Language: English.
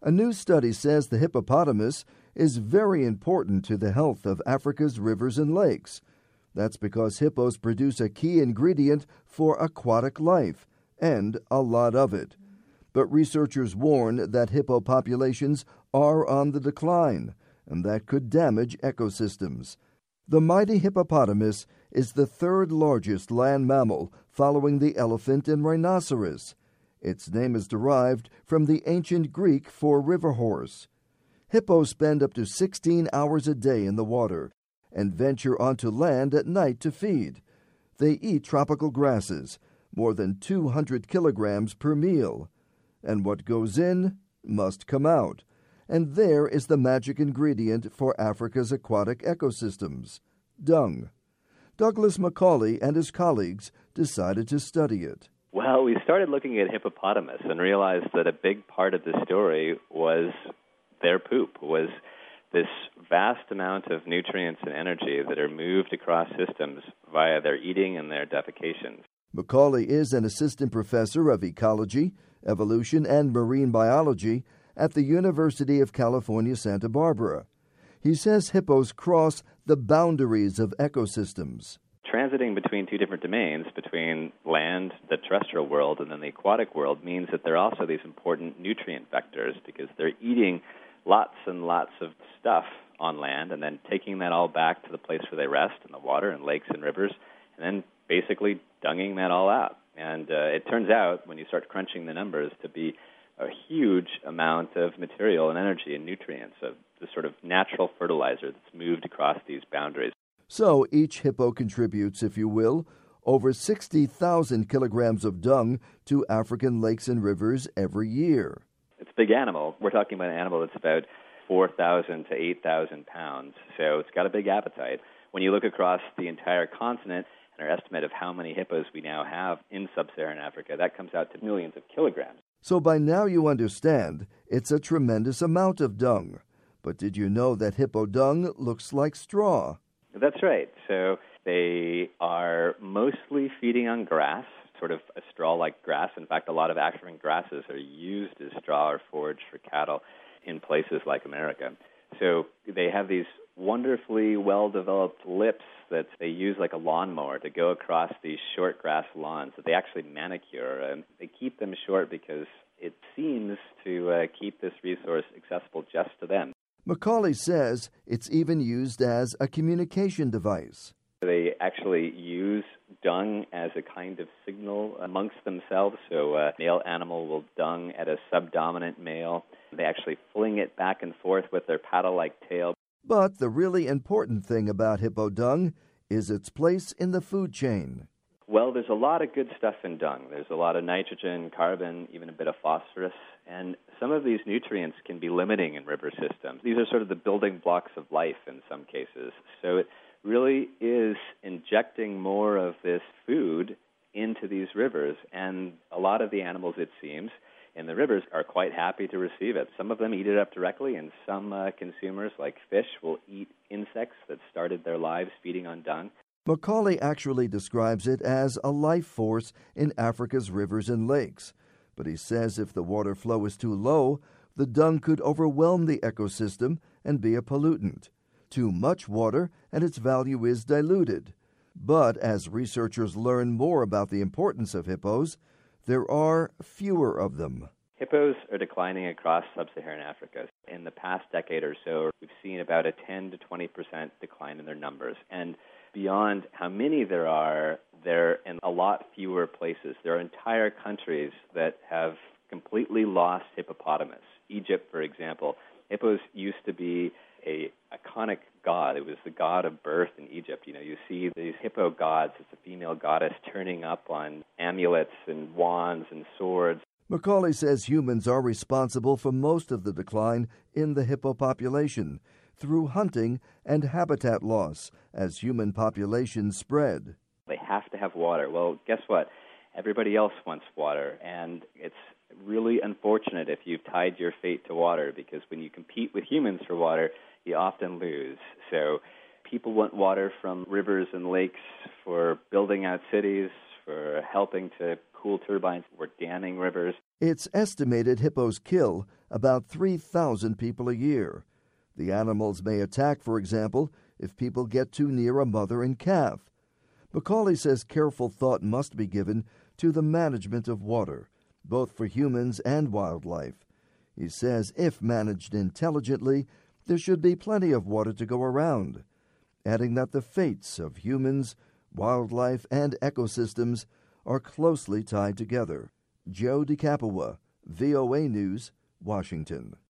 A new study says the hippopotamus is very important to the health of Africa's rivers and lakes. That's because hippos produce a key ingredient for aquatic life, and a lot of it. But researchers warn that hippo populations are on the decline, and that could damage ecosystems. The mighty hippopotamus is the third largest land mammal, following the elephant and rhinoceros. Its name is derived from the ancient Greek for river horse. Hippos spend up to 16 hours a day in the water and venture onto land at night to feed. They eat tropical grasses, more than 200 kilograms per meal. And what goes in must come out. And there is the magic ingredient for Africa's aquatic ecosystems: dung. Douglas Macaulay and his colleagues decided to study it. Well, we started looking at hippopotamus and realized that a big part of the story was their poop, was this vast amount of nutrients and energy that are moved across systems via their eating and their defecations. Macaulay is an assistant professor of ecology, evolution, and marine biology at the University of California, Santa Barbara. He says hippos cross the boundaries of ecosystems. Transiting between two different domains, between land, the terrestrial world, and then the aquatic world, means that they're also these important nutrient vectors because they're eating lots and lots of stuff on land and then taking that all back to the place where they rest, in the water and lakes and rivers, and then basically dunging that all out. And it turns out, when you start crunching the numbers, to be a huge amount of material and energy and nutrients, of the sort of natural fertilizer that's moved across these boundaries. So each hippo contributes, if you will, over 60,000 kilograms of dung to African lakes and rivers every year. It's a big animal. We're talking about an animal that's about 4,000 to 8,000 pounds, so it's got a big appetite. When you look across the entire continent and our estimate of how many hippos we now have in sub-Saharan Africa, that comes out to millions of kilograms. So by now you understand it's a tremendous amount of dung. But did you know that hippo dung looks like straw? That's right. So they are mostly feeding on grass, sort of a straw-like grass. In fact, a lot of African grasses are used as straw or forage for cattle in places like America. So they have these wonderfully well-developed lips that they use like a lawnmower to go across these short grass lawns that they actually manicure. And they keep them short because it seems to keep this resource accessible just to them. Macaulay says it's even used as a communication device. They actually use dung as a kind of signal amongst themselves. So a male animal will dung at a subdominant male. They actually fling it back and forth with their paddle-like tail. But the really important thing about hippo dung is its place in the food chain. Well, there's a lot of good stuff in dung. There's a lot of nitrogen, carbon, even a bit of phosphorus. And some of these nutrients can be limiting in river systems. These are sort of the building blocks of life in some cases. So it really is injecting more of this food into these rivers. And a lot of the animals, it seems, in the rivers are quite happy to receive it. Some of them eat it up directly, and some consumers, like fish, will eat insects that started their lives feeding on dung. Macaulay actually describes it as a life force in Africa's rivers and lakes. But he says if the water flow is too low, the dung could overwhelm the ecosystem and be a pollutant. Too much water, and its value is diluted. But as researchers learn more about the importance of hippos, there are fewer of them. Hippos are declining across sub-Saharan Africa. In the past decade or so, we've seen about a 10 to 20% decline in their numbers. And beyond how many there are, they're in a lot fewer places. There are entire countries that have completely lost hippopotamus. Egypt, for example. Hippos used to be an iconic god. It was the god of birth in Egypt. You see these hippo gods. It's a female goddess turning up on amulets and wands and swords. Macaulay says humans are responsible for most of the decline in the hippo population through hunting and habitat loss as human populations spread. They have to have water. Well, guess what? Everybody else wants water, and it's really unfortunate if you've tied your fate to water, because when you compete with humans for water, you often lose. So people want water from rivers and lakes for building out cities, for helping to cool turbines. We're damming rivers. It's estimated hippos kill about 3,000 people a year. The animals may attack, for example, if people get too near a mother and calf. Macaulay says careful thought must be given to the management of water, both for humans and wildlife. He says if managed intelligently, there should be plenty of water to go around, adding that the fates of humans, wildlife, and ecosystems are closely tied together. Joe DeCapua, VOA News, Washington.